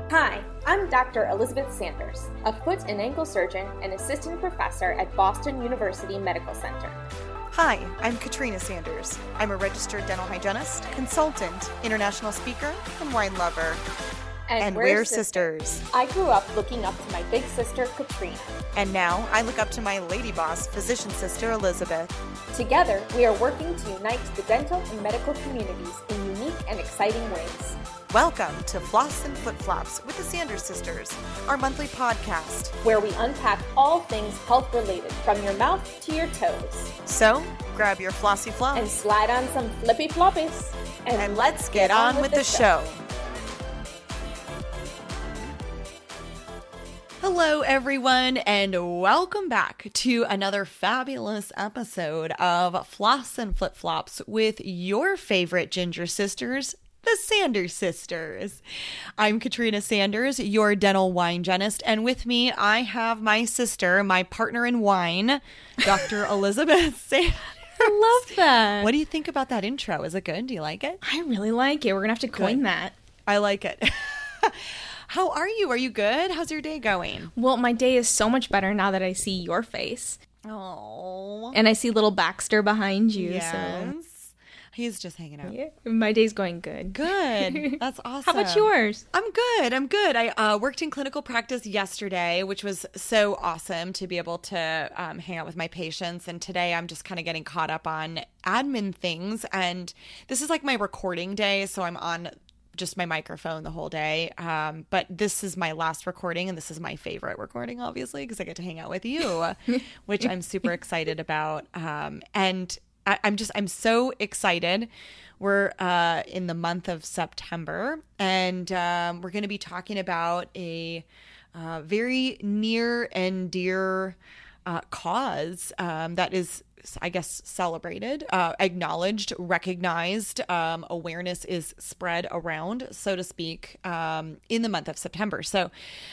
Hi, I'm Dr. Elizabeth Sanders, a foot and ankle surgeon and assistant professor at Boston University Medical Center. Hi, I'm Katrina Sanders. I'm a registered dental hygienist, consultant, international speaker, and wine lover. And we're sisters. I grew up looking up to my big sister, Katrina. And now I look up to my lady boss, physician sister, Elizabeth. Together, we are working to unite the dental and medical communities in unique and exciting ways. Welcome to Floss and Flip Flops with the Sanders Sisters, our monthly podcast, where we unpack all things health-related from your mouth to your toes. So, grab your flossy flop and slide on some flippy floppies. And let's get on with the show. Hello, everyone, and welcome back to another fabulous episode of Floss and Flip Flops with your favorite ginger sisters, the Sanders Sisters. I'm Katrina Sanders, your dental wine hygienist, and with me I have my sister, my partner in wine, Dr. Elizabeth Sanders. I love that. What do you think about that intro? Is it good? Do you like it? I really like it. We're going to have to coin that. I like it. How are you? Are you good? How's your day going? Well, my day is so much better now that I see your face. Oh. And I see little Baxter behind you. Yes. So. He's just hanging out. Yeah, my day's going good. Good. That's awesome. How about yours? I'm good. I worked in clinical practice yesterday, which was so awesome to be able to hang out with my patients. And today I'm just kind of getting caught up on admin things. And this is like my recording day, so I'm on just my microphone the whole day. But this is my last recording, and this is my favorite recording, obviously, because I get to hang out with you, which I'm super excited about. And I'm so excited. We're in the month of September, and we're going to be talking about a very near and dear cause that is, I guess, celebrated, acknowledged, recognized. Awareness is spread around, so to speak, in the month of September. So,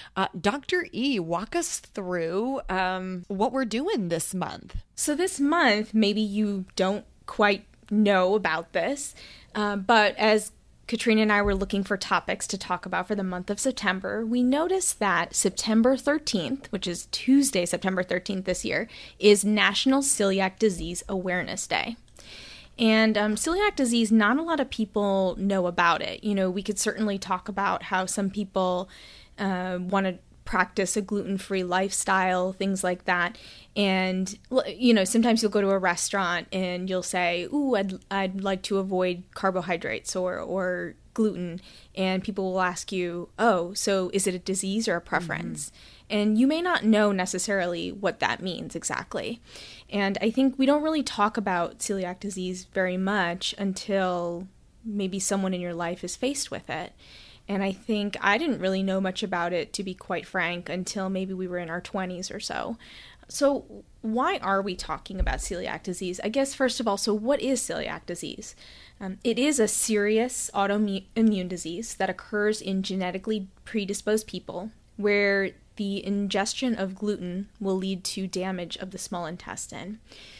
Dr. E, walk us through what we're doing this month. So this month, maybe you don't quite know about this, but as Katrina and I were looking for topics to talk about for the month of September, we noticed that September 13th, which is Tuesday, September 13th this year, is National Celiac Disease Awareness Day. And celiac disease, not a lot of people know about it. You know, we could certainly talk about how some people want to practice a gluten-free lifestyle, things like that. And, you know, sometimes you'll go to a restaurant and you'll say, ooh, I'd like to avoid carbohydrates or gluten. And people will ask you, oh, so is it a disease or a preference? Mm-hmm. And you may not know necessarily what that means exactly. And I think we don't really talk about celiac disease very much until maybe someone in your life is faced with it. And I think I didn't really know much about it, to be quite frank, until maybe we were in our 20s or so. So why are we talking about celiac disease? I guess, first of all, so what is celiac disease? It is a serious autoimmune disease that occurs in genetically predisposed people where the ingestion of gluten will lead to damage of the small intestine.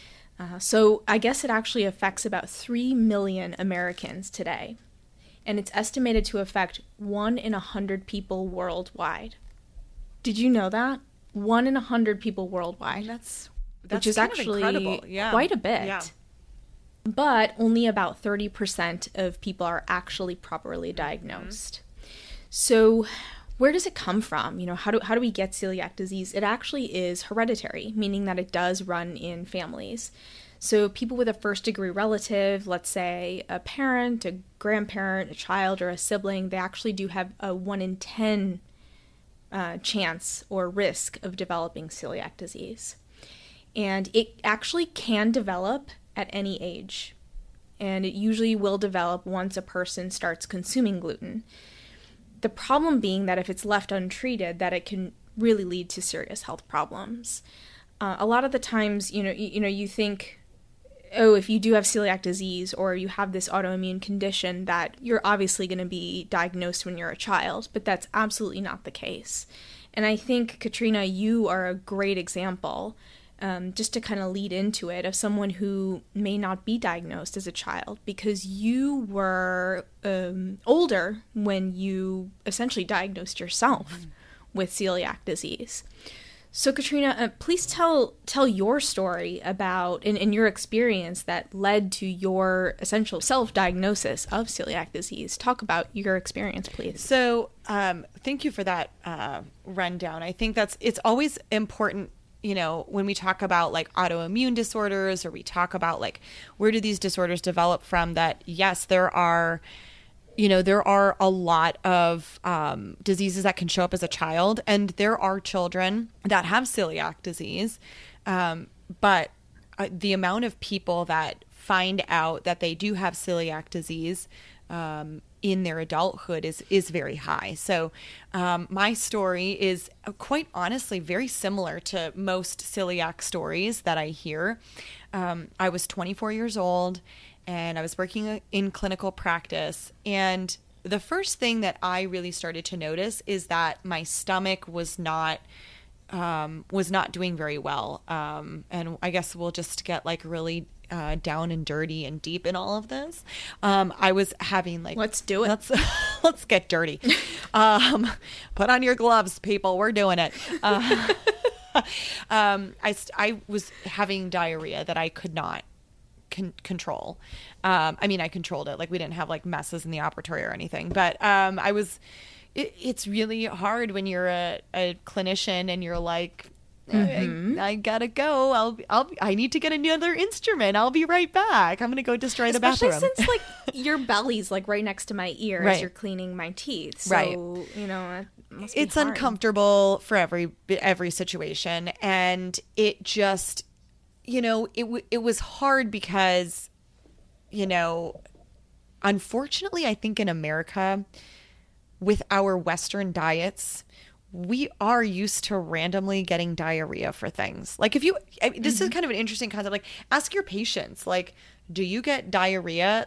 So I guess it actually affects about 3 million Americans today. And it's estimated to affect 1 in 100 people worldwide. Did you know that? 1 in 100 people worldwide. That's which is actually quite a bit. Yeah. But only about 30% of people are actually properly diagnosed. Mm-hmm. So where does it come from? You know, how do we get celiac disease? It actually is hereditary, meaning that it does run in families. So people with a first-degree relative, let's say a parent, a grandparent, a child, or a sibling, they actually do have a 1 in 10 chance or risk of developing celiac disease. And it actually can develop at any age. And it usually will develop once a person starts consuming gluten. The problem being that if it's left untreated, that it can really lead to serious health problems. A lot of the times, you think, oh, if you do have celiac disease or you have this autoimmune condition, that you're obviously going to be diagnosed when you're a child, but that's absolutely not the case. And I think, Katrina, you are a great example. just to kind of lead into it, of someone who may not be diagnosed as a child, because you were older when you essentially diagnosed yourself with celiac disease. So Katrina, please tell your story about, and your experience that led to your essential self-diagnosis of celiac disease. Talk about your experience, please. So thank you for that rundown. I think it's always important, when we talk about like autoimmune disorders, or we talk about like where do these disorders develop from, that yes, there are a lot of diseases that can show up as a child, and there are children that have celiac disease. But the amount of people that find out that they do have celiac disease in their adulthood is very high. So my story is quite honestly very similar to most celiac stories that I hear. I was 24 years old, and I was working in clinical practice. And the first thing that I really started to notice is that my stomach was not doing very well. And I guess we'll just get like really down and dirty and deep in all of this. I was having like, let's do it. Let's get dirty. Put on your gloves, people. We're doing it. I was having diarrhea that I could not control. I controlled it. Like, we didn't have like messes in the operatory or anything, but it's really hard when you're a clinician and you're like, I gotta go. I need to get another instrument. I'll be right back. I'm gonna go destroy the bathroom. Especially since like your belly's like right next to my ear as you're cleaning my teeth. So, right. It must be it's hard. Uncomfortable for every situation. And it just, it was hard because, unfortunately, I think in America, with our Western diets, we are used to randomly getting diarrhea for things. Like this is kind of an interesting concept. Like, ask your patients, like, do you get diarrhea?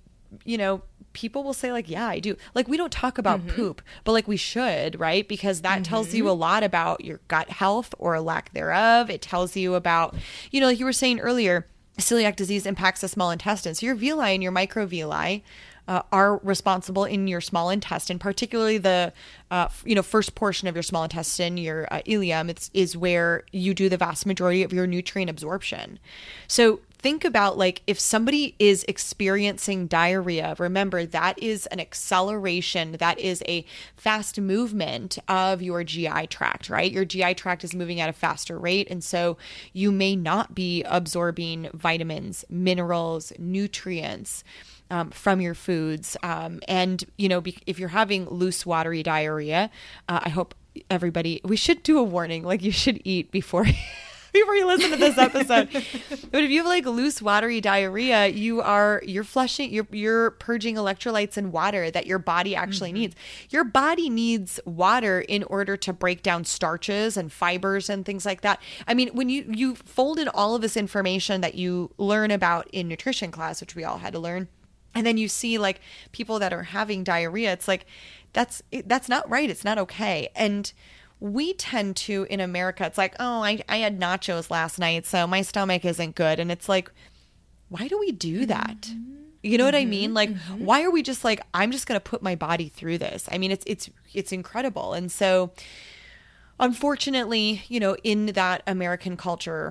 People will say like, yeah, I do. Like, we don't talk about poop, but like we should, right? Because that tells you a lot about your gut health or lack thereof. It tells you about, like you were saying earlier, celiac disease impacts the small intestine. So your villi and your microvilli are responsible in your small intestine, particularly the first portion of your small intestine, your ileum. Is where you do the vast majority of your nutrient absorption. So think about, like, if somebody is experiencing diarrhea, remember that is an acceleration, that is a fast movement of your GI tract, right? Your GI tract is moving at a faster rate. And so you may not be absorbing vitamins, minerals, nutrients from your foods. And, if you're having loose, watery diarrhea, I hope we should do a warning, like you should eat before you listen to this episode. But if you have like loose, watery diarrhea, you're flushing, you're purging electrolytes and water that your body actually needs. Your body needs water in order to break down starches and fibers and things like that. I mean, when you fold in all of this information that you learn about in nutrition class, which we all had to learn, and then you see like people that are having diarrhea, it's like, that's not right. It's not okay. And we tend to, in America, it's like, oh, I had nachos last night, so my stomach isn't good. And it's like, why do we do that? You know what I mean? Like, why are we just like, I'm just going to put my body through this? I mean, it's incredible. And so, unfortunately, in that American culture,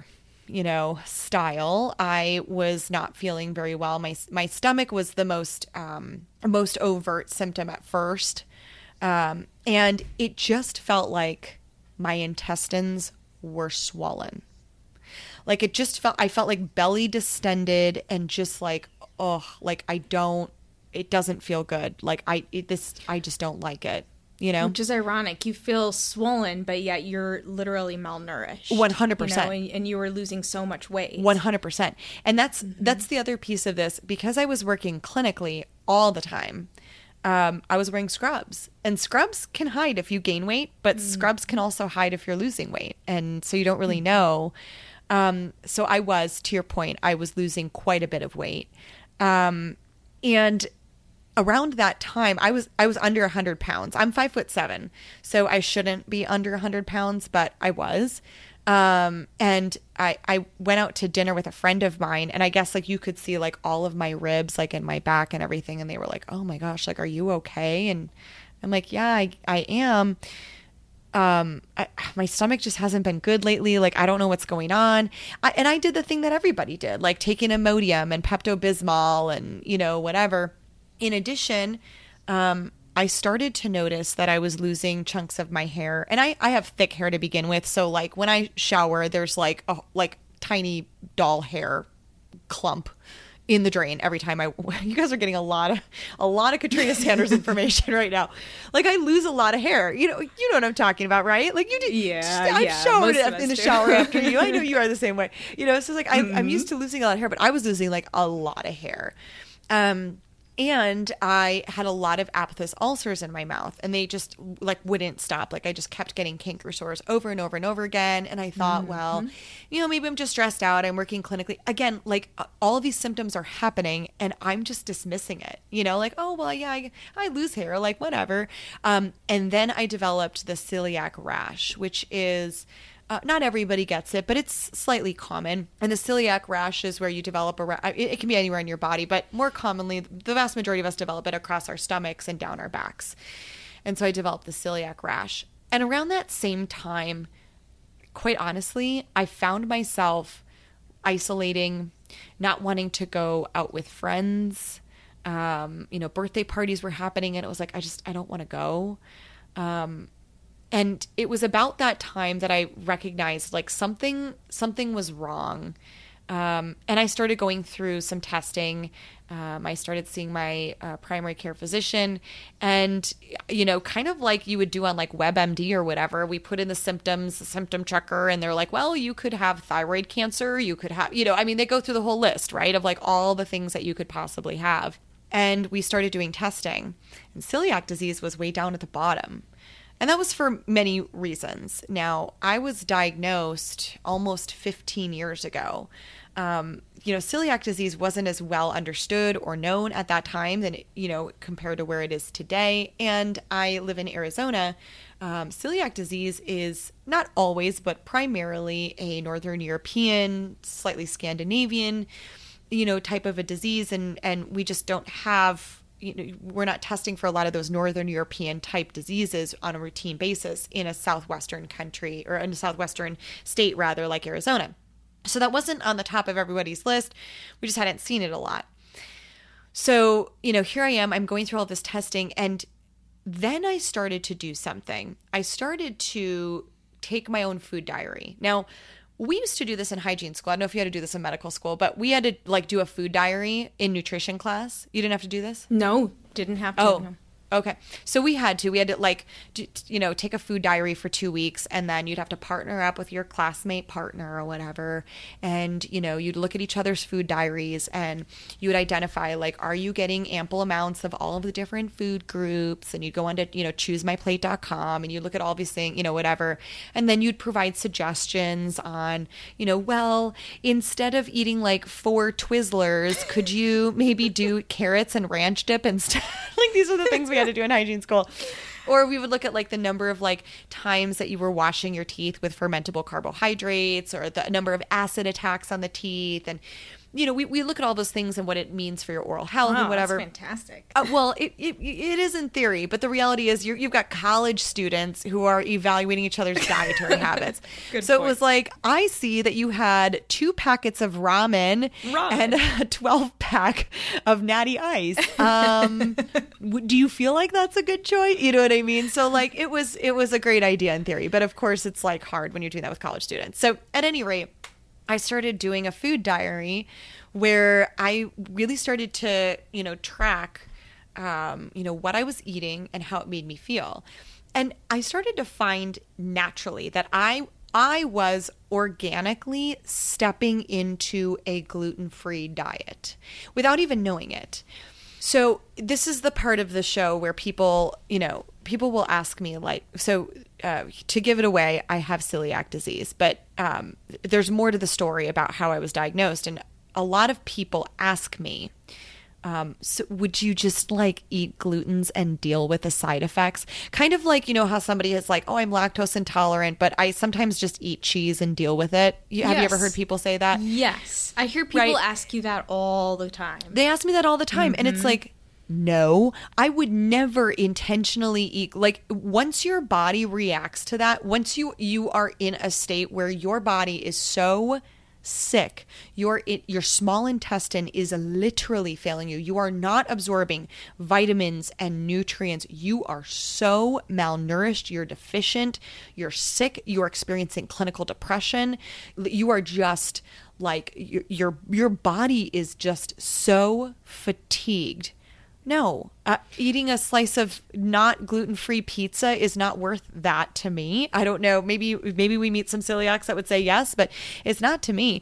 style, I was not feeling very well. My stomach was the most overt symptom at first. And it just felt like my intestines were swollen. Like, I felt like belly distended and just like, like it doesn't feel good. Like I just don't like it, Which is ironic. You feel swollen, but yet you're literally malnourished. 100%. And you were losing so much weight. 100%. And that's the other piece of this, because I was working clinically all the time. I was wearing scrubs, and scrubs can hide if you gain weight, but scrubs can also hide if you're losing weight. And so you don't really know. So to your point, I was losing quite a bit of weight. And, around that time, I was under 100 pounds. I'm 5'7", so I shouldn't be under 100 pounds, but I was. And I went out to dinner with a friend of mine, and I guess like you could see like all of my ribs like in my back and everything, and they were like, "Oh my gosh, like, are you okay?" And I'm like, "Yeah, I am." My stomach just hasn't been good lately. Like, I don't know what's going on. And I did the thing that everybody did, like taking Imodium and Pepto-Bismol and, whatever. In addition, I started to notice that I was losing chunks of my hair, and I have thick hair to begin with. So like when I shower, there's like a tiny doll hair clump in the drain every time you guys are getting a lot of Katrina Sanders information right now. Like, I lose a lot of hair. You know what I'm talking about, right? Like, you do. Yeah. I've showered in the shower after you. I know you are the same way. So it's like, I'm used to losing a lot of hair, but I was losing like a lot of hair. And I had a lot of aphthous ulcers in my mouth, and they just like wouldn't stop. Like, I just kept getting canker sores over and over and over again. And I thought, well, maybe I'm just stressed out. I'm working clinically. Again, like, all of these symptoms are happening and I'm just dismissing it, like, oh, well, yeah, I lose hair, like, whatever. And then I developed the celiac rash, which is... not everybody gets it, but it's slightly common. And the celiac rash is where you develop it can be anywhere in your body, but more commonly, the vast majority of us develop it across our stomachs and down our backs. And so I developed the celiac rash. And around that same time, quite honestly, I found myself isolating, not wanting to go out with friends. Birthday parties were happening, and it was like, I don't want to go. And it was about that time that I recognized like something was wrong. And I started going through some testing. I started seeing my primary care physician, and, kind of like you would do on like WebMD or whatever, we put in the symptoms, the symptom checker, and they're like, well, you could have thyroid cancer. You could have, they go through the whole list, right, of like all the things that you could possibly have. And we started doing testing, and celiac disease was way down at the bottom. And that was for many reasons. Now, I was diagnosed almost 15 years ago. Celiac disease wasn't as well understood or known at that time than, compared to where it is today. And I live in Arizona. Celiac disease is not always, but primarily a Northern European, slightly Scandinavian, type of a disease. And we just don't have... we're not testing for a lot of those Northern European type diseases on a routine basis in a Southwestern country, or in a Southwestern state rather, like Arizona. So that wasn't on the top of everybody's list. We just hadn't seen it a lot. So, here I am, I'm going through all this testing, and then I started to do something. I started to take my own food diary. Now, we used to do this in hygiene school. I don't know if you had to do this in medical school, but we had to like do a food diary in nutrition class. You didn't have to do this? No, didn't have to. Oh, no. Okay. So we had to like, take a food diary for 2 weeks, and then you'd have to partner up with your classmate partner or whatever. And, you'd look at each other's food diaries, and you would identify, like, are you getting ample amounts of all of the different food groups? And you'd go on to, choosemyplate.com, and you look at all these things, whatever. And then you'd provide suggestions on, well, instead of eating like 4 Twizzlers, could you maybe do carrots and ranch dip instead? Like, these are the things we had to do in hygiene school. Or we would look at like the number of like times that you were washing your teeth with fermentable carbohydrates, or the number of acid attacks on the teeth. And, we look at all those things and what it means for your oral health and whatever. That's fantastic. Well, it is in theory, but the reality is you've got college students who are evaluating each other's dietary habits. Good so point. It was like, I see that you had 2 packets of ramen and a 12-pack of Natty Ice. Do you feel like that's a good choice? You know what I mean? So like, it was a great idea in theory, but of course it's like hard when you're doing that with college students. So at any rate, I started doing a food diary where I really started to, track, what I was eating and how it made me feel. And I started to find naturally that I was organically stepping into a gluten-free diet without even knowing it. So this is the part of the show where people will ask me like, to give it away, I have celiac disease, but there's more to the story about how I was diagnosed. And a lot of people ask me, So would you just like eat glutens and deal with the side effects? Kind of like, you know, how somebody is like, oh, I'm lactose intolerant, but I sometimes just eat cheese and deal with it. Have you ever heard people say that? Yes. I hear people ask you that all the time. They ask me that all the time. And it's like, no, I would never intentionally eat. Like, once your body reacts to that, once you are in a state where your body is so sick, your small intestine is literally failing you. You are not absorbing vitamins and nutrients. You are so malnourished, you're deficient, you're sick, you're experiencing clinical depression. You are just like, your body is just so fatigued. No, eating a slice of not gluten-free pizza is not worth that to me. I don't know. Maybe we meet some celiacs that would say yes, but it's not to me.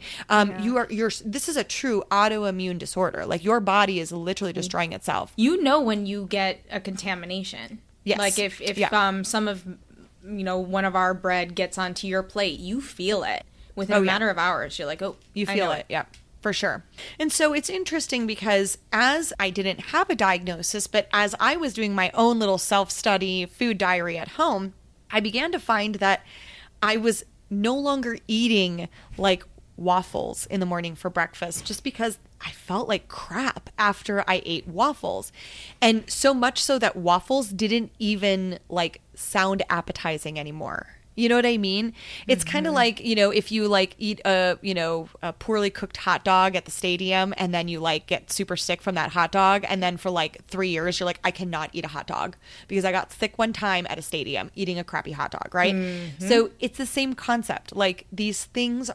This is a true autoimmune disorder. Like, your body is literally destroying itself. You know when you get a contamination. Yes. Like if some of, you know, one of our bread gets onto your plate, you feel it within a matter of hours. You're like, oh, you feel it. Yeah. For sure. And so it's interesting because as I didn't have a diagnosis, but as I was doing my own little self-study food diary at home, I began to find that I was no longer eating like waffles in the morning for breakfast just because I felt like crap after I ate waffles. And so much so that waffles didn't even like sound appetizing anymore. You know what I mean? It's kind of like, you know, if you like eat a poorly cooked hot dog at the stadium and then you like get super sick from that hot dog. And then for like 3 years, you're like, I cannot eat a hot dog because I got sick one time at a stadium eating a crappy hot dog. Right. So it's the same concept. Like, these things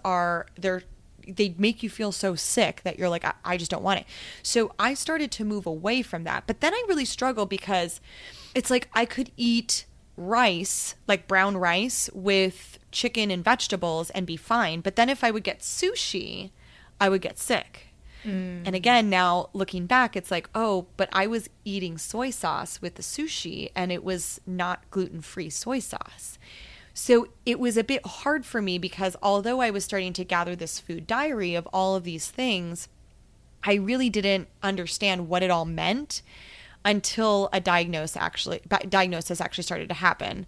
they make you feel so sick that you're like, I just don't want it. So I started to move away from that. But then I really struggled because it's like I could eat rice, like brown rice with chicken and vegetables and be fine. But then if I would get sushi, I would get sick. And again, now looking back, it's like, oh, but I was eating soy sauce with the sushi and it was not gluten-free soy sauce. So it was a bit hard for me because although I was starting to gather this food diary of all of these things, I really didn't understand what it all meant until a diagnosis actually started to happen.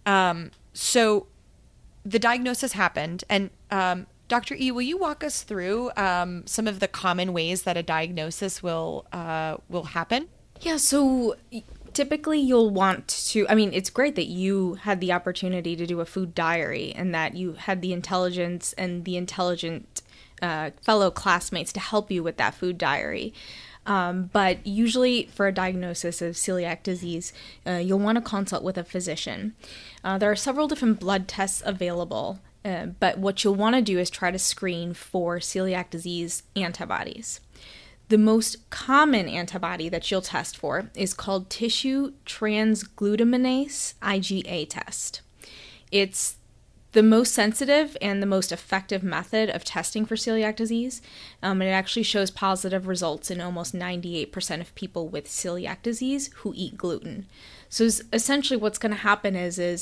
So the diagnosis happened, and Dr. E, will you walk us through some of the common ways that a diagnosis will happen? Yeah, so typically you'll want to, I mean, it's great that you had the opportunity to do a food diary and that you had the intelligence and the intelligent fellow classmates to help you with that food diary. But usually for a diagnosis of celiac disease, you'll want to consult with a physician. There are several different blood tests available, but what you'll want to do is try to screen for celiac disease antibodies. The most common antibody that you'll test for is called tissue transglutaminase IgA test. It's the most sensitive and the most effective method of testing for celiac disease, and it actually shows positive results in almost 98% of people with celiac disease who eat gluten. So essentially what's going to happen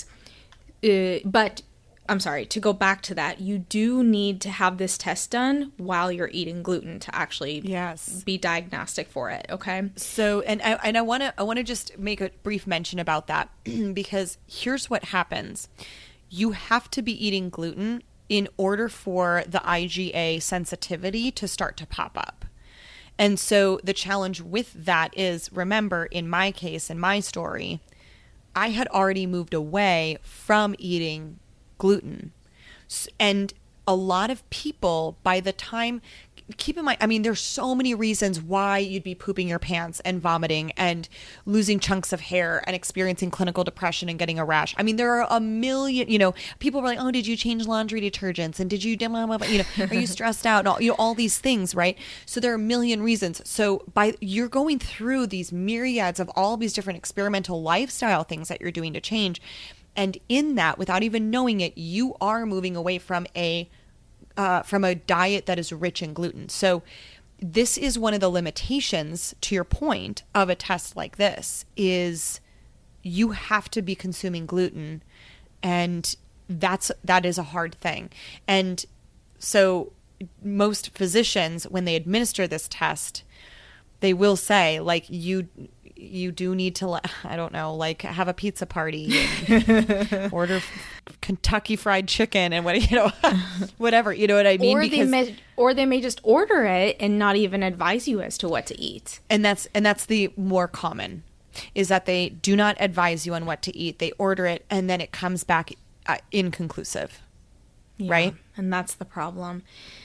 to go back to that, you do need to have this test done while you're eating gluten to actually be diagnostic for it, okay? So, and I want to just make a brief mention about that because here's what happens. You have to be eating gluten in order for the IgA sensitivity to start to pop up. And so the challenge with that is, remember, in my case, in my story, I had already moved away from eating gluten. And a lot of people, by the time, keep in mind, I mean, there's so many reasons why you'd be pooping your pants and vomiting and losing chunks of hair and experiencing clinical depression and getting a rash. I mean, there are a million, people were like, oh, did you change laundry detergents? And did you, are you stressed out? And all these things, right? So there are a million reasons. So you're going through these myriads of all these different experimental lifestyle things that you're doing to change. And in that, without even knowing it, you are moving away from a diet that is rich in gluten. So this is one of the limitations, to your point, of a test like this, is you have to be consuming gluten, and that is a hard thing. And so most physicians, when they administer this test, they will say like you do need to, I don't know, like have a pizza party and order Kentucky Fried Chicken and what, whatever, you know what I mean? Or they may just order it and not even advise you as to what to eat. And that's the more common, is that they do not advise you on what to eat. They order it and then it comes back inconclusive, right? And that's the problem.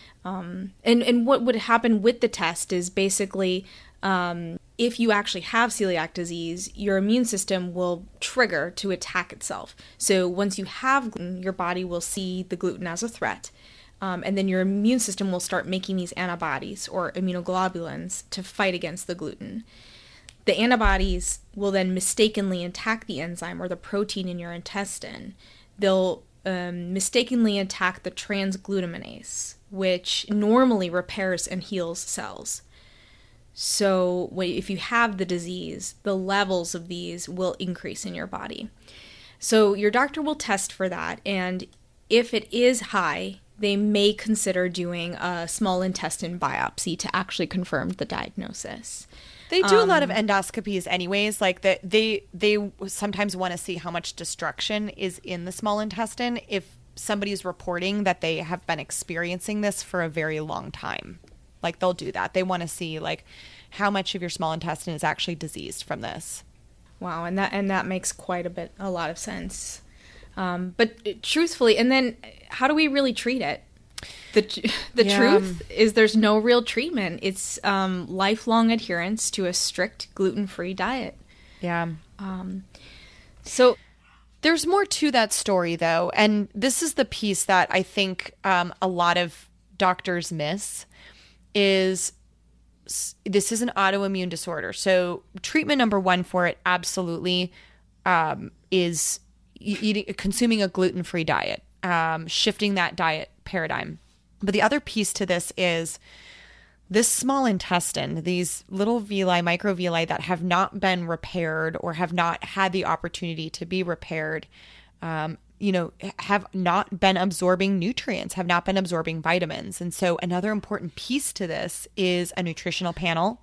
And what would happen with the test is basically, if you actually have celiac disease, your immune system will trigger to attack itself. So once you have gluten, your body will see the gluten as a threat. And then your immune system will start making these antibodies or immunoglobulins to fight against the gluten. The antibodies will then mistakenly attack the enzyme or the protein in your intestine. They'll mistakenly attack the transglutaminase, which normally repairs and heals cells. So if you have the disease, the levels of these will increase in your body. So your doctor will test for that, and if it is high, they may consider doing a small intestine biopsy to actually confirm the diagnosis. They do a lot of endoscopies anyways, like that they sometimes want to see how much destruction is in the small intestine if somebody's reporting that they have been experiencing this for a very long time. Like they'll do that. They want to see like how much of your small intestine is actually diseased from this. Wow, and that makes a lot of sense. But truthfully, and then how do we really treat it? The truth is there's no real treatment. It's lifelong adherence to a strict gluten-free diet. Yeah. So there's more to that story though, and this is the piece that I think a lot of doctors miss. Is this is an autoimmune disorder. So treatment number one for it absolutely is consuming a gluten-free diet, shifting that diet paradigm. But the other piece to this is this small intestine, these little villi, microvilli that have not been repaired or have not had the opportunity to be repaired, have not been absorbing nutrients, have not been absorbing vitamins. And so another important piece to this is a nutritional panel.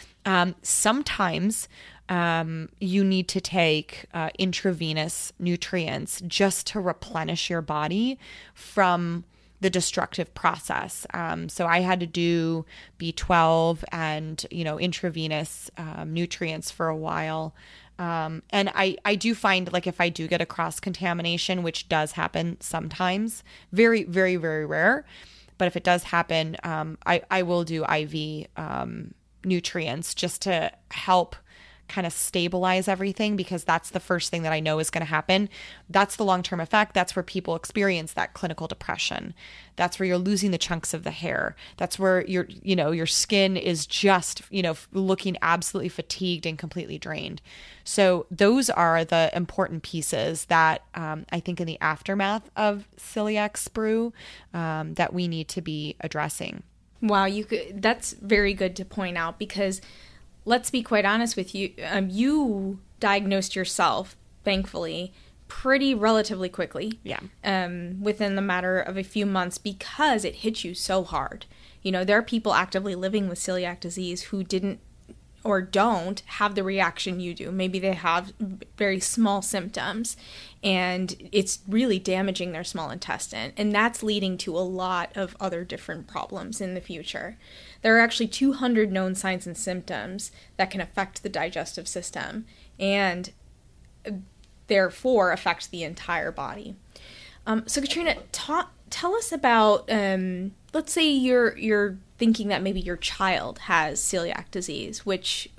Sometimes you need to take intravenous nutrients just to replenish your body from the destructive process. So I had to do B12 and, intravenous nutrients for a while. And I do find like if I do get a cross contamination, which does happen sometimes, very, very, very rare. But if it does happen, I will do IV nutrients just to help kind of stabilize everything, because that's the first thing that I know is going to happen. That's the long-term effect. That's where people experience that clinical depression. That's where you're losing the chunks of the hair. That's where your skin is just, looking absolutely fatigued and completely drained. So those are the important pieces that I think in the aftermath of celiac sprue that we need to be addressing. Wow, that's very good to point out, because let's be quite honest with you. You diagnosed yourself, thankfully, pretty relatively quickly. Yeah. Within the matter of a few months, because it hit you so hard. There are people actively living with celiac disease who didn't or don't have the reaction you do. Maybe they have very small symptoms and it's really damaging their small intestine. And that's leading to a lot of other different problems in the future. There are actually 200 known signs and symptoms that can affect the digestive system and therefore affect the entire body. So Katrina, tell us about, let's say you're thinking that maybe your child has celiac disease, which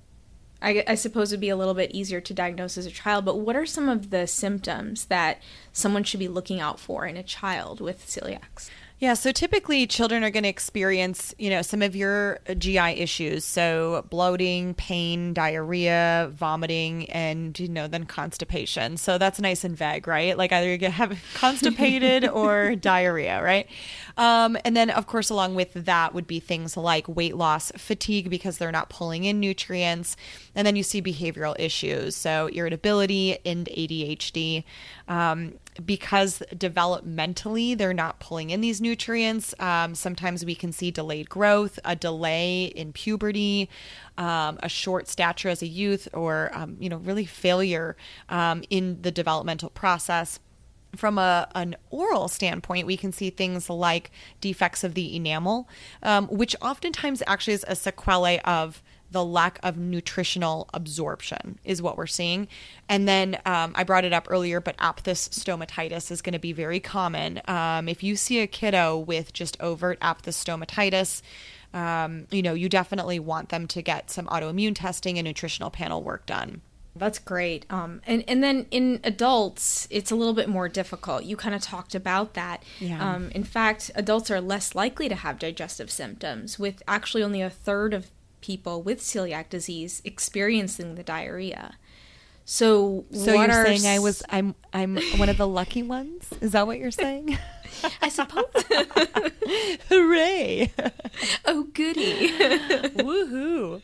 I suppose would be a little bit easier to diagnose as a child, but what are some of the symptoms that someone should be looking out for in a child with celiac? Yeah, so typically children are going to experience, some of your GI issues. So bloating, pain, diarrhea, vomiting, and, then constipation. So that's nice and vague, right? Like either you have constipated or diarrhea, right? And then, of course, along with that would be things like weight loss, fatigue because they're not pulling in nutrients. And then you see behavioral issues. So irritability and ADHD. Because developmentally they're not pulling in these nutrients, nutrients. Sometimes we can see delayed growth, a delay in puberty, a short stature as a youth, or, really failure in the developmental process. From an oral standpoint, we can see things like defects of the enamel, which oftentimes actually is a sequelae of the lack of nutritional absorption is what we're seeing. And then I brought it up earlier, but aphthous stomatitis is going to be very common. If you see a kiddo with just overt aphthous stomatitis, you definitely want them to get some autoimmune testing and nutritional panel work done. That's great. And then in adults, it's a little bit more difficult. You kind of talked about that. Yeah. In fact, adults are less likely to have digestive symptoms, with actually only a third of people with celiac disease experiencing the diarrhea. So you're saying I'm one of the lucky ones? Is that what you're saying? I suppose. Hooray! Oh, goody! Woohoo!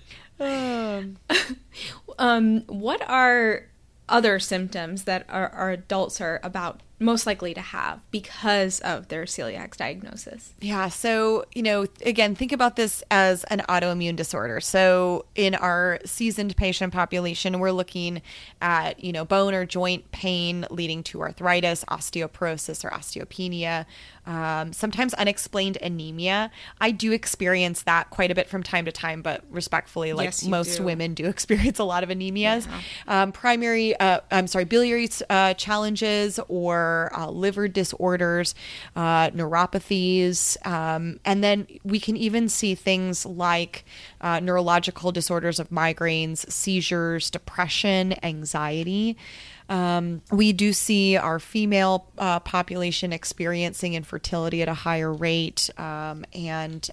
What are other symptoms that our adults are about most likely to have because of their celiac diagnosis? Yeah. So, again, think about this as an autoimmune disorder. So in our seasoned patient population, we're looking at, bone or joint pain leading to arthritis, osteoporosis, or osteopenia, sometimes unexplained anemia. I do experience that quite a bit from time to time, but respectfully, like yes, most do. Women do experience a lot of anemias. Yeah. Biliary challenges or liver disorders, neuropathies. And then we can even see things like neurological disorders of migraines, seizures, depression, anxiety. We do see our female population experiencing infertility at a higher rate and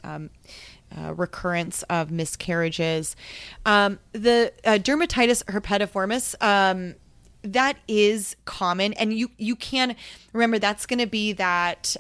recurrence of miscarriages. The dermatitis herpetiformis, that is common, and you can remember that's going to be that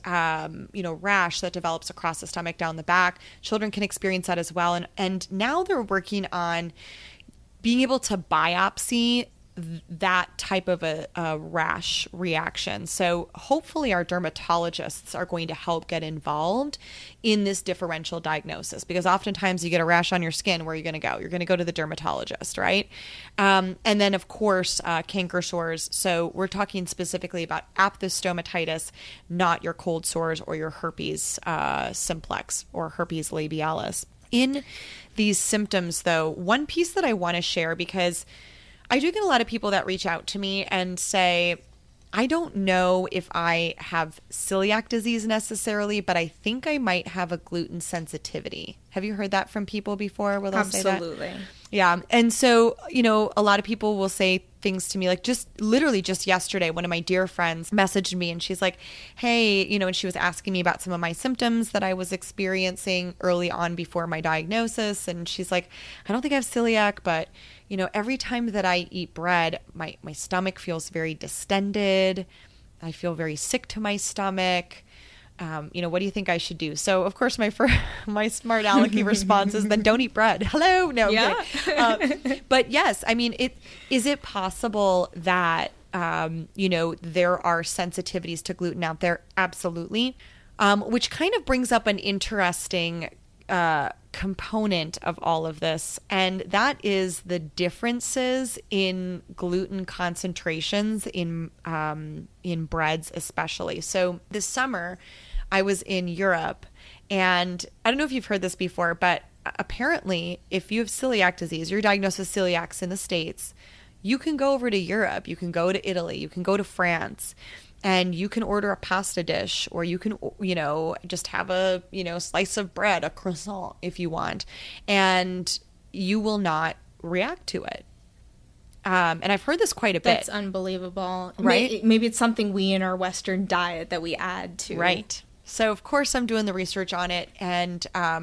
rash that develops across the stomach down the back. Children can experience that as well, and now they're working on being able to biopsy that type of a rash reaction. So hopefully our dermatologists are going to help get involved in this differential diagnosis, because oftentimes you get a rash on your skin, where are you going to go? You're going to go to the dermatologist, right? And then of course, canker sores. So we're talking specifically about aphthous stomatitis, not your cold sores or your herpes simplex or herpes labialis. In these symptoms though, one piece that I want to share, because I do get a lot of people that reach out to me and say, I don't know if I have celiac disease necessarily, but I think I might have a gluten sensitivity. Have you heard that from people before? Will they say that? Absolutely. Yeah. And so, a lot of people will say things to me, like just yesterday, one of my dear friends messaged me and she's like, hey, and she was asking me about some of my symptoms that I was experiencing early on before my diagnosis. And she's like, I don't think I have celiac, but every time that I eat bread, my stomach feels very distended. I feel very sick to my stomach. What do you think I should do? So of course my smart alecky response is, then don't eat bread. Hello? No. Yeah. But yes, is it possible that, there are sensitivities to gluten out there? Absolutely. Which kind of brings up an interesting component of all of this, and that is the differences in gluten concentrations in breads especially. So this summer I was in Europe, and I don't know if you've heard this before, but apparently if you have celiac disease, you're diagnosed with celiacs in the States, you can go over to Europe, you can go to Italy, you can go to France, and you can order a pasta dish, or you can, just have a, slice of bread, a croissant if you want, and you will not react to it. And I've heard this quite a bit. That's unbelievable. Right? Maybe it's something we in our Western diet that we add to. Right. So of course I'm doing the research on it, and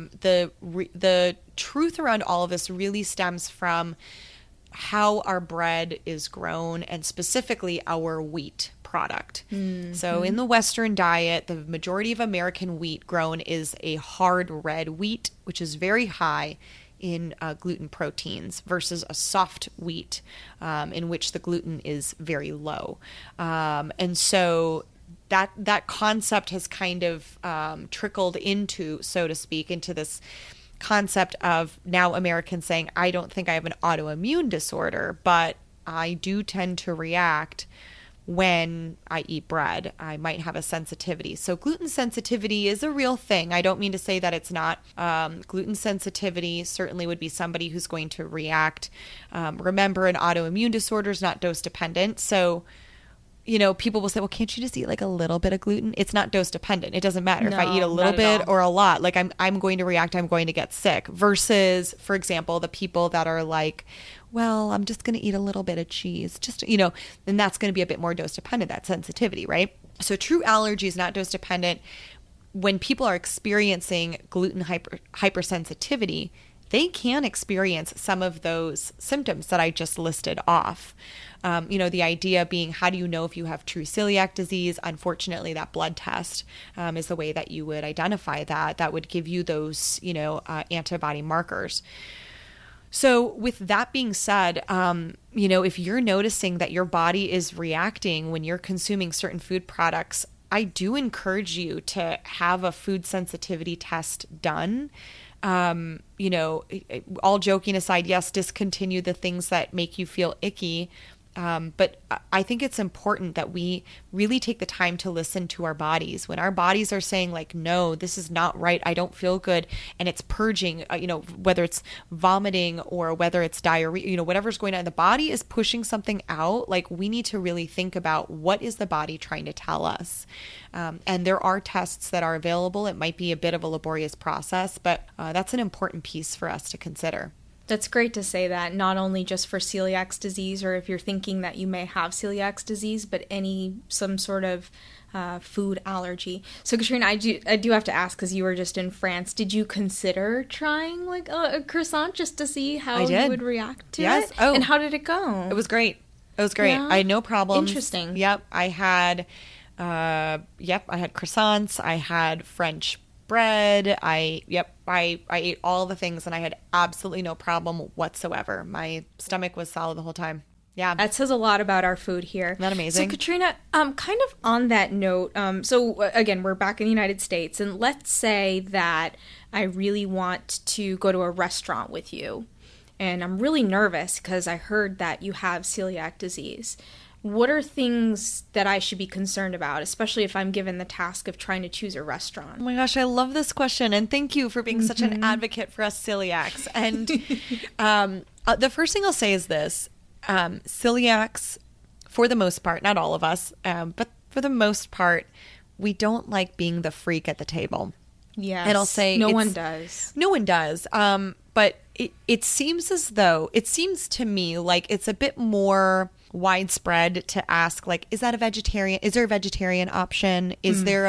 the truth around all of this really stems from how our bread is grown, and specifically our wheat product. Mm-hmm. So in the Western diet, the majority of American wheat grown is a hard red wheat, which is very high in gluten proteins, versus a soft wheat in which the gluten is very low. And so that concept has kind of trickled into, so to speak, into this concept of now Americans saying, I don't think I have an autoimmune disorder, but I do tend to react when I eat bread. I might have a sensitivity. So gluten sensitivity is a real thing. I don't mean to say that it's not. Gluten sensitivity certainly would be somebody who's going to react. Remember, an autoimmune disorder is not dose dependent. So, people will say, well, can't you just eat like a little bit of gluten? It's not dose dependent. It doesn't matter if I eat a little bit or a lot. Like I'm going to react. I'm going to get sick. Versus, for example, the people that are like, well, I'm just going to eat a little bit of cheese, then that's going to be a bit more dose dependent, that sensitivity, right? So true allergy is not dose dependent. When people are experiencing gluten hypersensitivity, they can experience some of those symptoms that I just listed off. The idea being, how do you know if you have true celiac disease? Unfortunately, that blood test is the way that you would identify that. That would give you those, antibody markers. So with that being said, if you're noticing that your body is reacting when you're consuming certain food products, I do encourage you to have a food sensitivity test done. All joking aside, yes, discontinue the things that make you feel icky. But I think it's important that we really take the time to listen to our bodies. When our bodies are saying like, no, this is not right, I don't feel good, and it's purging, whether it's vomiting or whether it's diarrhea, whatever's going on, the body is pushing something out. Like, we need to really think about, what is the body trying to tell us? And there are tests that are available. It might be a bit of a laborious process, but that's an important piece for us to consider. That's great to say that, not only just for celiac disease, or if you're thinking that you may have celiac disease, but some sort of food allergy. So Katrina, I do have to ask, because you were just in France, did you consider trying like a croissant just to see how you would react to it? Oh, and how did it go? It was great. Yeah. I had no problems. Interesting. Yep. I had croissants. I had French bread. I ate all the things, and I had absolutely no problem whatsoever. My stomach was solid the whole time. Yeah. That says a lot about our food here. Isn't that amazing? So Katrina, kind of on that note, so again, we're back in the United States, and let's say that I really want to go to a restaurant with you, and I'm really nervous because I heard that you have celiac disease. What are things that I should be concerned about, especially if I'm given the task of trying to choose a restaurant? Oh my gosh, I love this question. And thank you for being such an advocate for us celiacs. And the first thing I'll say is this. Celiacs, for the most part, not all of us, but for the most part, we don't like being the freak at the table. Yes. And I'll say no one does. No one does. But it seems to me like it's a bit more widespread to ask, like, is there a vegetarian option? Is there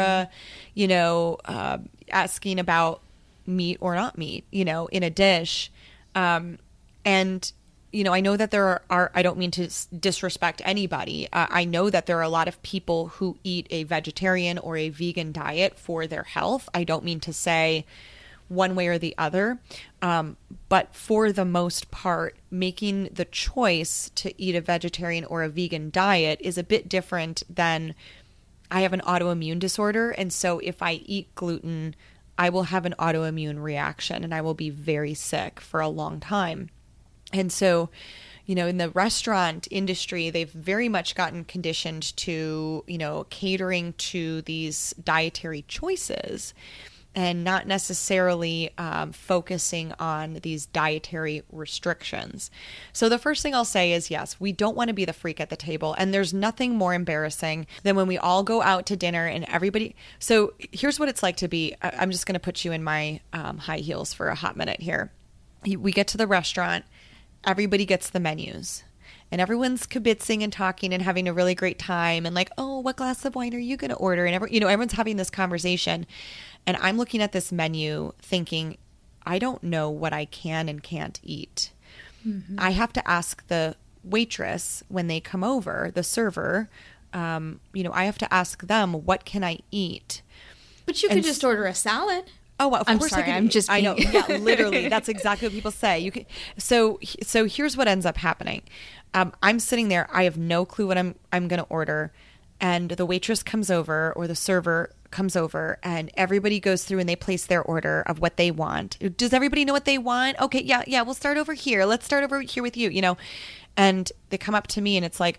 asking about meat or not meat, in a dish. And, I know that there are, I don't mean to disrespect anybody. I know that there are a lot of people who eat a vegetarian or a vegan diet for their health. I don't mean to say one way or the other. But for the most part, making the choice to eat a vegetarian or a vegan diet is a bit different than, I have an autoimmune disorder, and so if I eat gluten, I will have an autoimmune reaction and I will be very sick for a long time. And so, in the restaurant industry, they've very much gotten conditioned to, catering to these dietary choices, and not necessarily focusing on these dietary restrictions. So the first thing I'll say is, yes, we don't want to be the freak at the table. And there's nothing more embarrassing than when we all go out to dinner and everybody. So here's what it's like to be, I'm just going to put you in my high heels for a hot minute here. We get to the restaurant, everybody gets the menus. And everyone's kibitzing and talking and having a really great time. And like, oh, what glass of wine are you going to order? And everyone's having this conversation. And I'm looking at this menu thinking, I don't know what I can and can't eat. Mm-hmm. I have to ask the waitress when they come over, the server, I have to ask them, what can I eat? But you could just order a salad. Oh, well, of I'm course sorry, I could. I'm just I know. Yeah, literally. That's exactly what people say. You can. So here's what ends up happening. I'm sitting there. I have no clue what I'm going to order. and the waitress comes over or the server comes over and everybody goes through and they place their order of what they want. Does everybody know what they want? Okay, yeah, we'll start over here. Let's start over here with you, And they come up to me and it's like,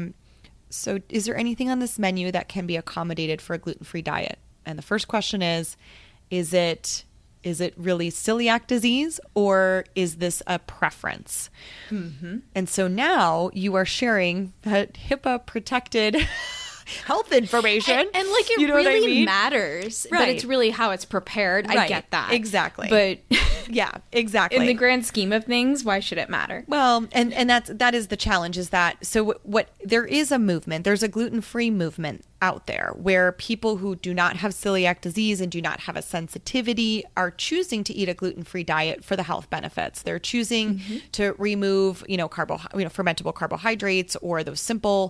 so is there anything on this menu that can be accommodated for a gluten-free diet? And the first question is it really celiac disease or is this a preference? Mm-hmm. And so now you are sharing that HIPAA protected health information. And like it really matters, right. But it's really how it's prepared. Right. I get that. Exactly. But yeah, exactly. In the grand scheme of things, why should it matter? Well, and that is the challenge is that, so what there is a movement, there's a gluten-free movement out there where people who do not have celiac disease and do not have a sensitivity are choosing to eat a gluten-free diet for the health benefits. They're choosing to remove, fermentable carbohydrates or those simple,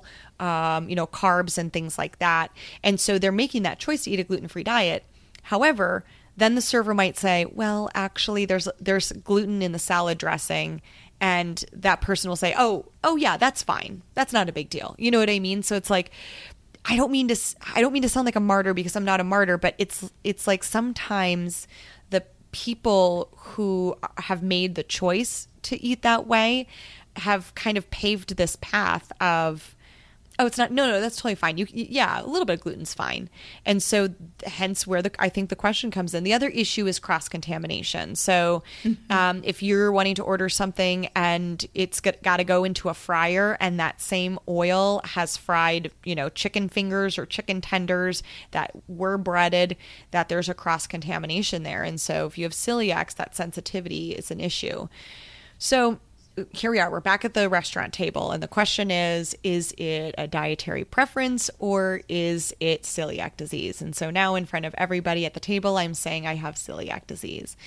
carbs and things like that. And so they're making that choice to eat a gluten-free diet. However, then the server might say, well, actually there's gluten in the salad dressing. And that person will say, oh yeah, that's fine. That's not a big deal. You know what I mean? So it's like, I don't mean to sound like a martyr because I'm not a martyr, but it's like sometimes the people who have made the choice to eat that way have kind of paved this path of, oh, it's not, no, that's totally fine. Yeah, a little bit of gluten's fine. And so hence where I think the question comes in. The other issue is cross-contamination. So if you're wanting to order something and it's got to go into a fryer and that same oil has fried, chicken fingers or chicken tenders that were breaded, that there's a cross-contamination there. And so if you have celiacs, that sensitivity is an issue. So here we are, we're back at the restaurant table. And the question is it a dietary preference or is it celiac disease? And so now in front of everybody at the table, I'm saying I have celiac disease.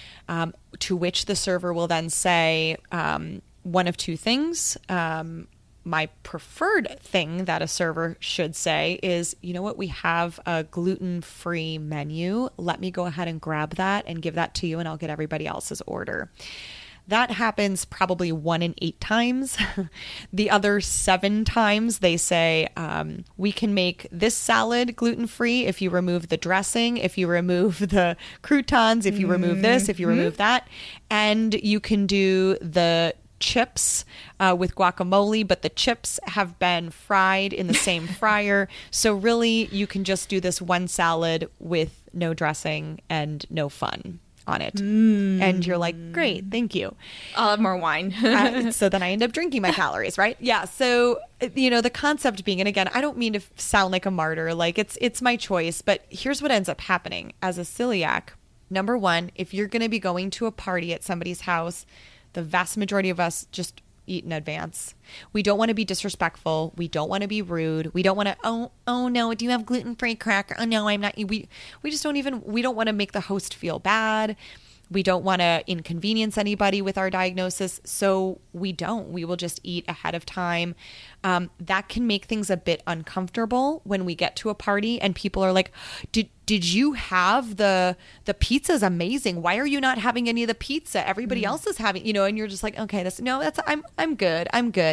To which the server will then say one of two things. My preferred thing that a server should say is, you know what, we have a gluten-free menu. Let me go ahead and grab that and give that to you and I'll get everybody else's order. That happens probably 1 in 8 times. The other 7 times they say, we can make this salad gluten-free if you remove the dressing, if you remove the croutons, if you remove this, if you remove that. And you can do the chips with guacamole, but the chips have been fried in the same fryer. So really, you can just do this one salad with no dressing and no fun on it. And you're like, great, thank you. I'll have more wine. So then I end up drinking my calories, right? Yeah. So, the concept being, and again, I don't mean to sound like a martyr, like it's my choice, but here's what ends up happening as a celiac. Number one, if you're going to be going to a party at somebody's house, the vast majority of us just eat in advance. We don't want to be disrespectful. We don't want to be rude. We don't want to, oh no, do you have gluten-free cracker? Oh no, I'm not. We just don't want to make the host feel bad. We don't want to inconvenience anybody with our diagnosis. So we will just eat ahead of time. That can make things a bit uncomfortable when we get to a party and people are like, did you have the pizza's amazing. Why are you not having any of the pizza? Everybody else is having, and you're just like, okay, I'm good.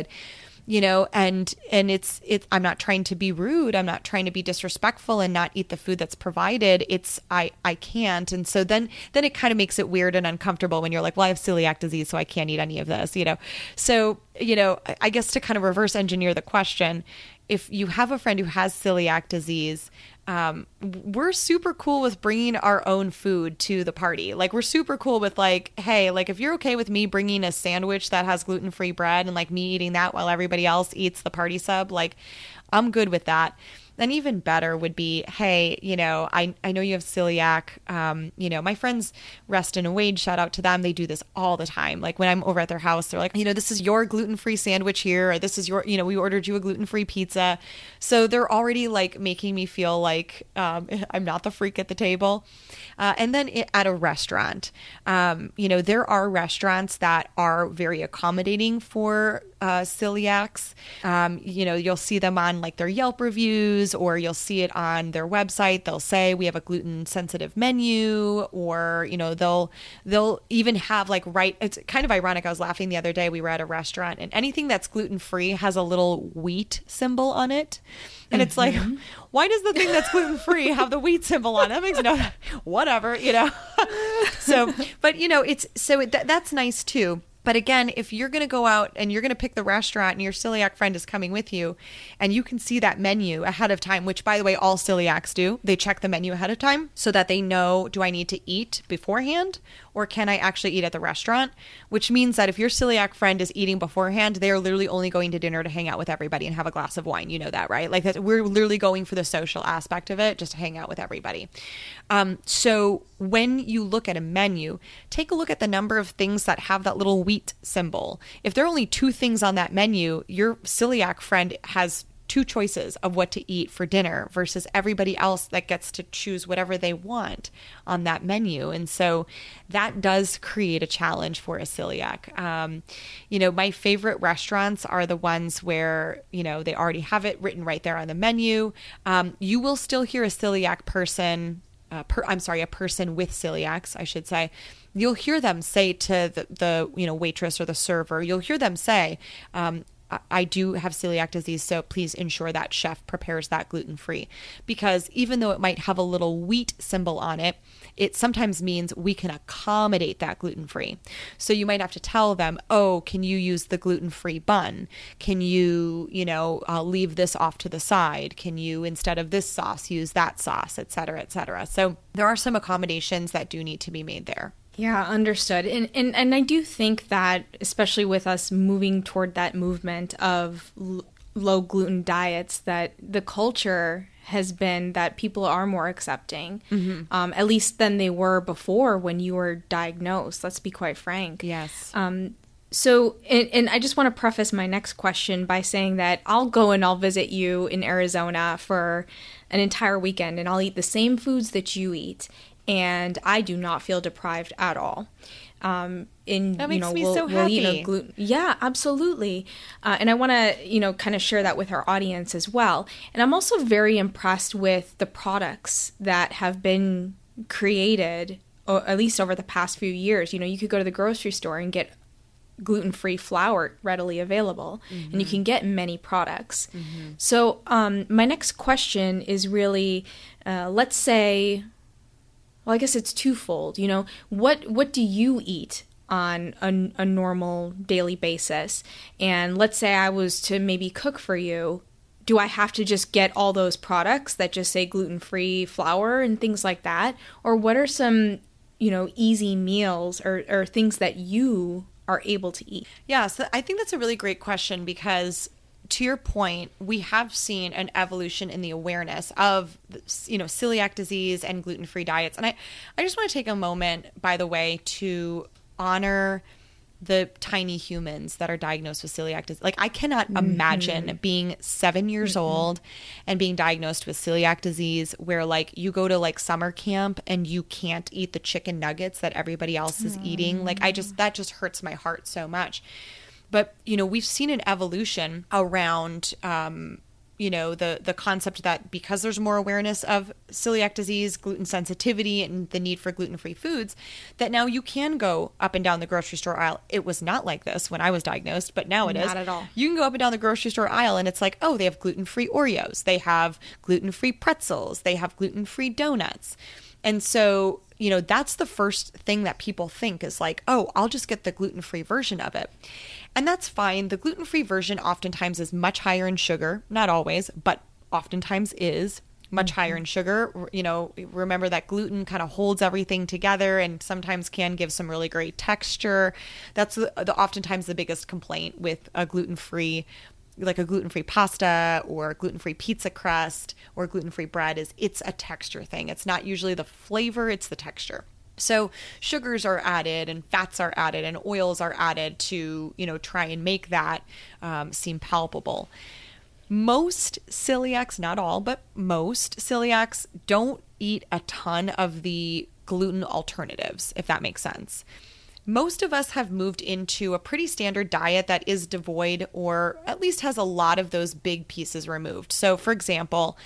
And it's I'm not trying to be rude. I'm not trying to be disrespectful and not eat the food that's provided. I can't. And so then it kind of makes it weird and uncomfortable when you're like, well, I have celiac disease, so I can't eat any of this, So, I guess to kind of reverse engineer the question, if you have a friend who has celiac disease, we're super cool with bringing our own food to the party. Like, we're super cool with like, hey, like if you're okay with me bringing a sandwich that has gluten-free bread and like me eating that while everybody else eats the party sub, like I'm good with that. Then even better would be, hey, I know you have celiac. My friends Reston and Wade, shout out to them. They do this all the time. Like when I'm over at their house, they're like, this is your gluten-free sandwich here, or this is your, we ordered you a gluten-free pizza. So they're already like making me feel like I'm not the freak at the table. And then at a restaurant, there are restaurants that are very accommodating for celiacs. You'll see them on like their Yelp reviews, or you'll see it on their website. They'll say we have a gluten sensitive menu, or they'll even have like, it's kind of ironic. I was laughing the other day. We were at a restaurant, and anything that's gluten free has a little wheat symbol on it. And it's like, why does the thing that's gluten free have the wheat symbol on it? That makes whatever. So, but that's nice too. But again, if you're going to go out and you're going to pick the restaurant and your celiac friend is coming with you, and you can see that menu ahead of time, which by the way, all celiacs do, they check the menu ahead of time so that they know, do I need to eat beforehand or can I actually eat at the restaurant? Which means that if your celiac friend is eating beforehand, they are literally only going to dinner to hang out with everybody and have a glass of wine. You know that, right? Like that, we're literally going for the social aspect of it, just to hang out with everybody. So when you look at a menu, take a look at the number of things that have that little wheat symbol. If there are only 2 things on that menu, your celiac friend has 2 choices of what to eat for dinner versus everybody else that gets to choose whatever they want on that menu. And so that does create a challenge for a celiac. My favorite restaurants are the ones where, they already have it written right there on the menu. You will still hear a celiac person, a person with celiacs, I should say. You'll hear them say to the waitress or the server, you'll hear them say, I do have celiac disease, so please ensure that chef prepares that gluten-free. Because even though it might have a little wheat symbol on it, it sometimes means we can accommodate that gluten-free. So you might have to tell them, oh, can you use the gluten-free bun? Can you, leave this off to the side? Can you, instead of this sauce, use that sauce, et cetera, et cetera. So there are some accommodations that do need to be made there. Yeah, understood. And I do think that, especially with us moving toward that movement of low gluten diets, that the culture has been that people are more accepting, at least than they were before when you were diagnosed. Let's be quite frank. Yes. So I just want to preface my next question by saying that I'll go and I'll visit you in Arizona for an entire weekend, and I'll eat the same foods that you eat. And I do not feel deprived at all. That makes me so happy. We'll eat gluten. Yeah, absolutely. And I want to, kind of share that with our audience as well. And I'm also very impressed with the products that have been created, or at least over the past few years. You could go to the grocery store and get gluten-free flour readily available, and you can get many products. So my next question is really, let's say... Well, I guess it's twofold. What do you eat on a normal daily basis? And let's say I was to maybe cook for you. Do I have to just get all those products that just say gluten-free flour and things like that? Or what are some, easy meals or things that you are able to eat? Yeah, so I think that's a really great question because to your point, we have seen an evolution in the awareness of, celiac disease and gluten-free diets. And I just want to take a moment, by the way, to honor the tiny humans that are diagnosed with celiac disease. Like, I cannot imagine being 7 years old and being diagnosed with celiac disease where, like, you go to, like, summer camp and you can't eat the chicken nuggets that everybody else is eating. Like, that just hurts my heart so much. But, we've seen an evolution around, the concept that because there's more awareness of celiac disease, gluten sensitivity, and the need for gluten-free foods, that now you can go up and down the grocery store aisle. It was not like this when I was diagnosed, but now it is. Not at all. You can go up and down the grocery store aisle and it's like, oh, they have gluten-free Oreos. They have gluten-free pretzels. They have gluten-free donuts. And so, that's the first thing that people think is like, oh, I'll just get the gluten-free version of it. And that's fine. The gluten-free version oftentimes is much higher in sugar. Not always, but oftentimes is much higher in sugar. Remember that gluten kind of holds everything together and sometimes can give some really great texture. That's oftentimes the biggest complaint with a gluten-free, like a gluten-free pasta or gluten-free pizza crust or gluten-free bread, is it's a texture thing. It's not usually the flavor, it's the texture. So sugars are added and fats are added and oils are added to, try and make that seem palpable. Most celiacs, not all, but most celiacs don't eat a ton of the gluten alternatives, if that makes sense. most of us have moved into a pretty standard diet that is devoid or at least has a lot of those big pieces removed. So for example,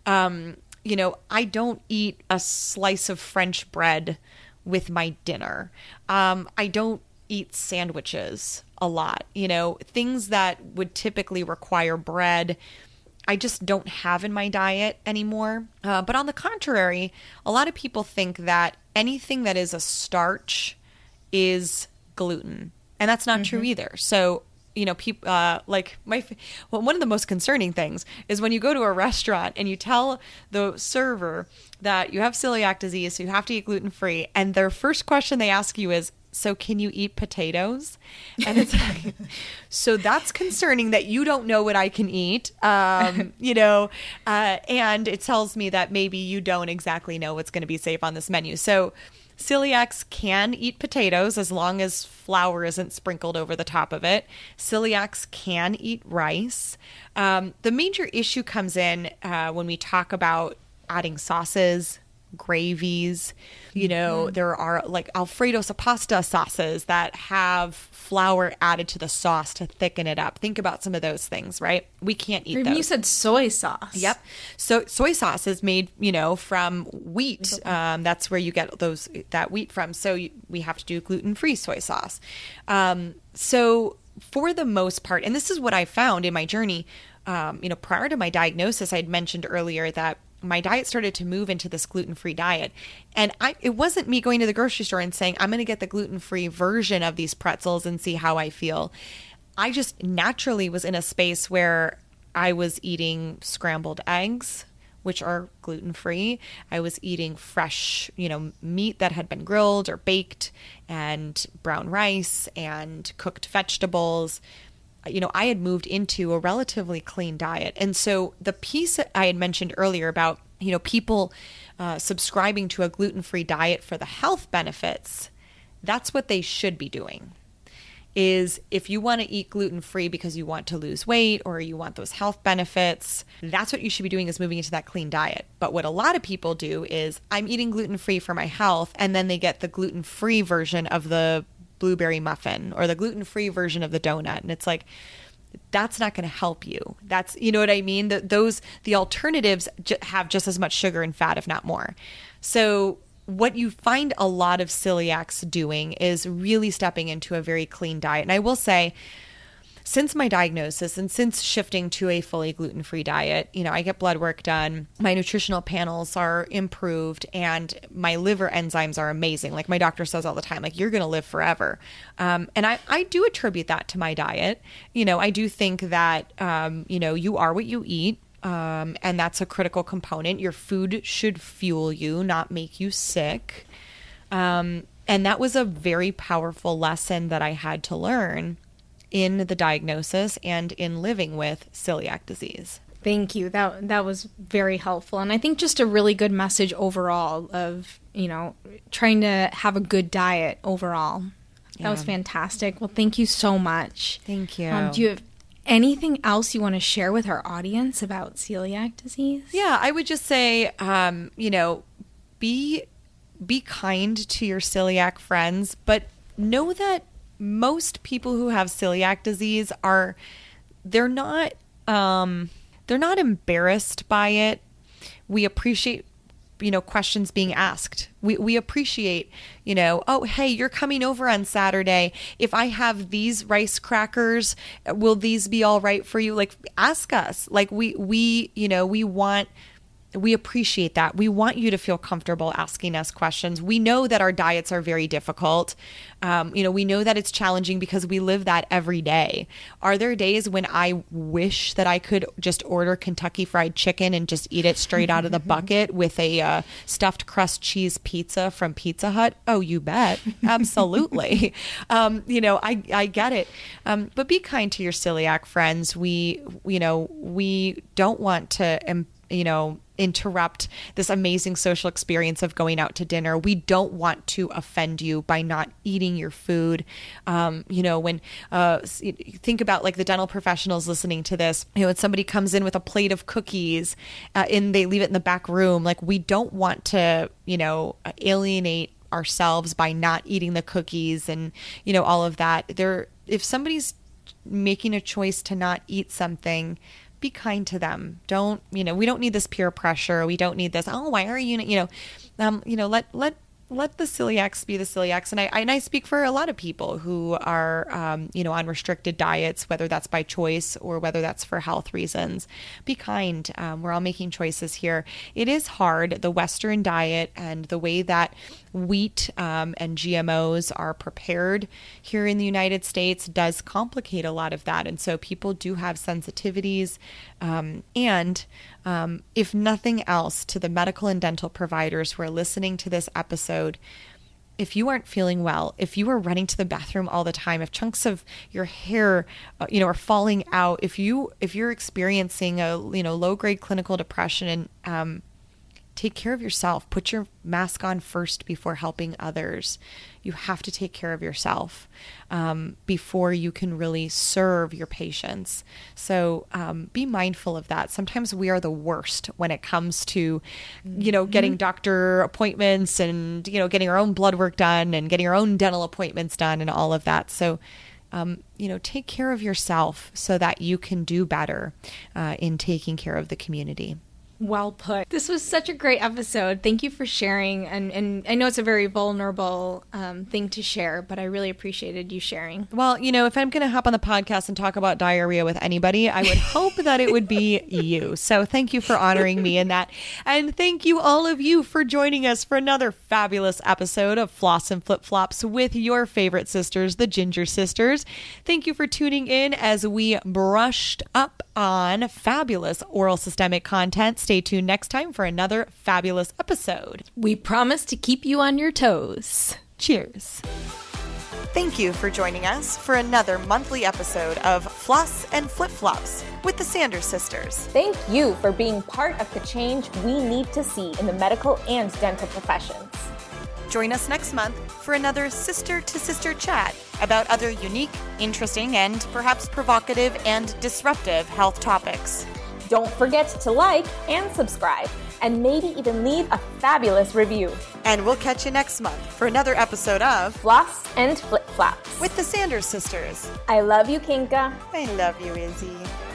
I don't eat a slice of French bread with my dinner. I don't eat sandwiches a lot. Things that would typically require bread, I just don't have in my diet anymore. But on the contrary, a lot of people think that anything that is a starch is gluten, and that's not true either. So, people one of the most concerning things is when you go to a restaurant and you tell the server that you have celiac disease, so you have to eat gluten-free, and their first question they ask you is, so can you eat potatoes? And it's like, so that's concerning that you don't know what I can eat, and it tells me that maybe you don't exactly know what's going to be safe on this menu. So celiacs can eat potatoes as long as flour isn't sprinkled over the top of it. Celiacs can eat rice. The major issue comes in when we talk about adding sauces, gravies. There are like Alfredo pasta sauces that have flour added to the sauce to thicken it up. Think about some of those things, right? We can't eat those. You said soy sauce. Yep. So soy sauce is made, from wheat. That's where you get that wheat from. So we have to do gluten-free soy sauce. So for the most part, and this is what I found in my journey, prior to my diagnosis, I'd mentioned earlier that my diet started to move into this gluten-free diet. And it wasn't me going to the grocery store and saying, I'm going to get the gluten-free version of these pretzels and see how I feel. I just naturally was in a space where I was eating scrambled eggs, which are gluten-free. I was eating fresh, meat that had been grilled or baked, and brown rice and cooked vegetables. I had moved into a relatively clean diet. And so the piece that I had mentioned earlier about, people subscribing to a gluten-free diet for the health benefits, that's what they should be doing. Is if you want to eat gluten-free because you want to lose weight or you want those health benefits, that's what you should be doing, is moving into that clean diet. But what a lot of people do is, I'm eating gluten-free for my health, and then they get the gluten-free version of the blueberry muffin or the gluten-free version of the donut. And it's like, that's not going to help you. That's, you know what I mean? The alternatives have just as much sugar and fat, if not more. So what you find a lot of celiacs doing is really stepping into a very clean diet. And I will say, since my diagnosis and since shifting to a fully gluten-free diet, I get blood work done, my nutritional panels are improved, and my liver enzymes are amazing. Like my doctor says all the time, like, you're going to live forever. And I do attribute that to my diet. I do think that, you are what you eat. And that's a critical component. Your food should fuel you, not make you sick. And that was a very powerful lesson that I had to learn in the diagnosis and in living with celiac disease. Thank you. That was very helpful. And I think just a really good message overall of, trying to have a good diet overall. That was fantastic. Well, thank you so much. Thank you. Do you have anything else you want to share with our audience about celiac disease? Yeah, I would just say, be kind to your celiac friends, but know that most people who have celiac disease they're not embarrassed by it. We appreciate, questions being asked. We appreciate, oh, hey, you're coming over on Saturday. If I have these rice crackers, will these be all right for you? Like, ask us. Like, we appreciate that. We want you to feel comfortable asking us questions. We know that our diets are very difficult. We know that it's challenging because we live that every day. Are there days when I wish that I could just order Kentucky Fried Chicken and just eat it straight out of the bucket with a stuffed crust cheese pizza from Pizza Hut? Oh, you bet. Absolutely. I get it. But be kind to your celiac friends. We don't want to, interrupt this amazing social experience of going out to dinner. We don't want to offend you by not eating your food. When think about like the dental professionals listening to this, when somebody comes in with a plate of cookies and they leave it in the back room, like, we don't want to, alienate ourselves by not eating the cookies and, you know, all of that. If somebody's making a choice to not eat something, be kind to them. Don't, you know, we don't need this peer pressure. We don't need this, oh, why are you, let the celiacs be the celiacs. And I speak for a lot of people who are, on restricted diets, whether that's by choice or whether that's for health reasons. Be kind. We're all making choices here. It is hard. The Western diet and the way that wheat and GMOs are prepared here in the United States does complicate a lot of that. And so people do have sensitivities. If nothing else, to the medical and dental providers who are listening to this episode, if you aren't feeling well, if you are running to the bathroom all the time, if chunks of your hair, are falling out, if you're experiencing a, low-grade clinical depression, and take care of yourself. Put your mask on first before helping others. You have to take care of yourself before you can really serve your patients. So be mindful of that. Sometimes we are the worst when it comes to, getting doctor appointments and, getting our own blood work done and getting our own dental appointments done and all of that. So take care of yourself so that you can do better in taking care of the community. Well put. This was such a great episode. Thank you for sharing. And I know it's a very vulnerable thing to share, but I really appreciated you sharing. Well, if I'm going to hop on the podcast and talk about diarrhea with anybody, I would hope that it would be you. So thank you for honoring me in that. And thank you, all of you, for joining us for another fabulous episode of Floss and Flip Flops with your favorite sisters, the Ginger Sisters. Thank you for tuning in as we brushed up on fabulous oral systemic content. Stay tuned next time for another fabulous episode. We promise to keep you on your toes. Cheers. Thank you for joining us for another monthly episode of Floss and Flip Flops with the Sanders Sisters. Thank you for being part of the change we need to see in the medical and dental professions. Join us next month for another sister-to-sister chat about other unique, interesting, and perhaps provocative and disruptive health topics. Don't forget to like and subscribe, and maybe even leave a fabulous review. And we'll catch you next month for another episode of Floss and Flip Flops with the Sanders Sisters. I love you, Kinka. I love you, Izzy.